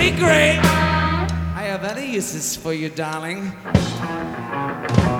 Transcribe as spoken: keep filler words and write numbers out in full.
Gray. I have any uses for you, darling.